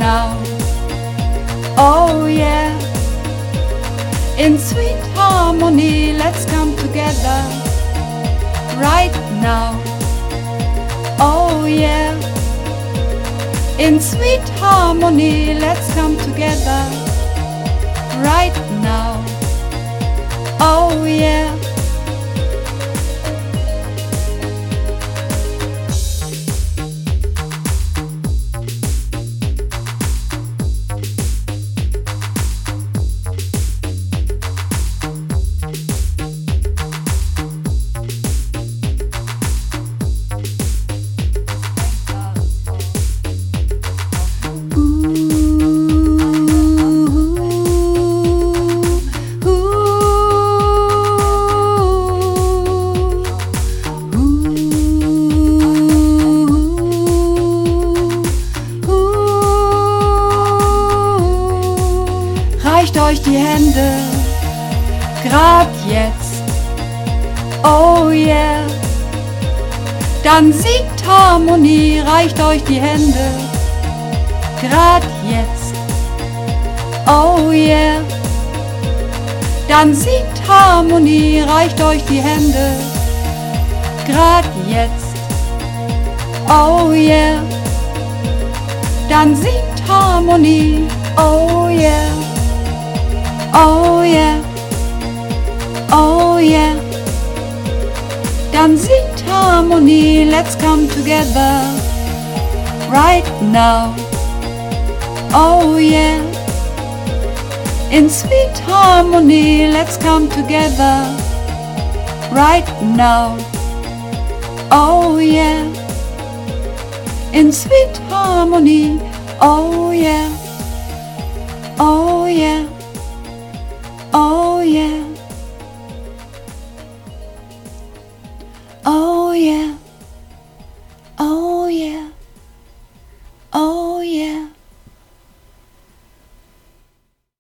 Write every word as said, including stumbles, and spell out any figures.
now. Oh yeah. In sweet harmony, let's come together right now. Oh yeah. In sweet harmony, let's come together right now. Oh yeah. Reicht euch die Hände, grad jetzt, oh yeah. Dann siegt Harmonie, reicht euch die Hände, grad jetzt, oh yeah. Dann siegt Harmonie, reicht euch die Hände, grad jetzt, oh yeah. Dann siegt Harmonie, oh yeah. Oh yeah, oh yeah. Dann siegt Harmonie, let's come together right now. Oh yeah. In sweet harmony, let's come together right now. Oh yeah. In sweet harmony, oh yeah. Oh yeah.